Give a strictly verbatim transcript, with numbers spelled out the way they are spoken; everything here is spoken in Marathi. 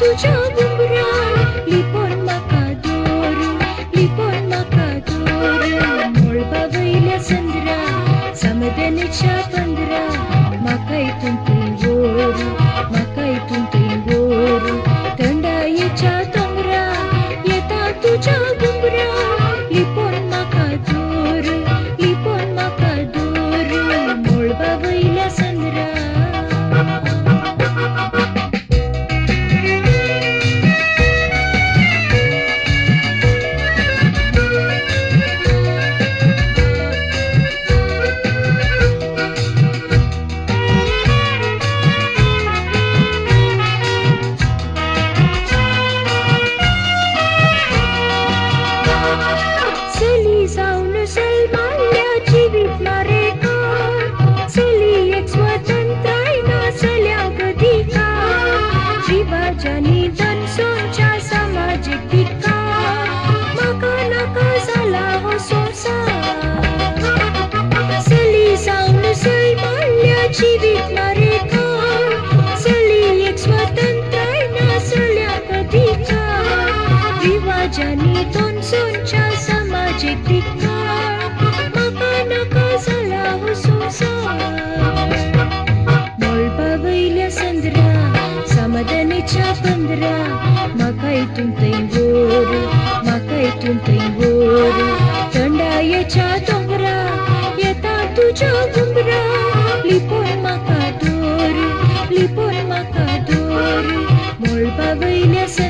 तुझ्या घुंगराळ लिपोन म्हाका दोर लिपोन म्हाका दोर मोळपा वयल्या संद्रा समदनीच्या पंदरा म्हाका हितून तुय व्हर म्हाका हितून तुय व्हर थंडायेच्या दोंगरा येता तुझ्या घुंगराळ लिपोन म्हाका दोर लिपोन म्हाका दोर मोळपा वयल्या संद्रा चली जाऊन सलमानल्या जीवित मारेकार चली एक स्वतंत्राय नाचल्या अधिकार जिवाजानी दनसोंच्या सामाजिक धिक्कार म्हाका नाका जाला हो संसार चली जाऊन सलमानल्या जीवित मारेकार चली एक स्वतंत्राय नाचल्या अधिकार जिवाजानी दनसोंच्या सामाजिक धिक्कार म्हाका नाका जाला हो संसार मोळपा वयल्या संद्रा समाधानीच्या पंदरा म्हाका हितून थंय व्हर म्हाका हितून थंय व्हर थंडायेच्या दोंगरा येता तुझ्या घुंगरा लिपोन म्हाका दोर लिपोन म्हाका दोर मोळपा वयल्या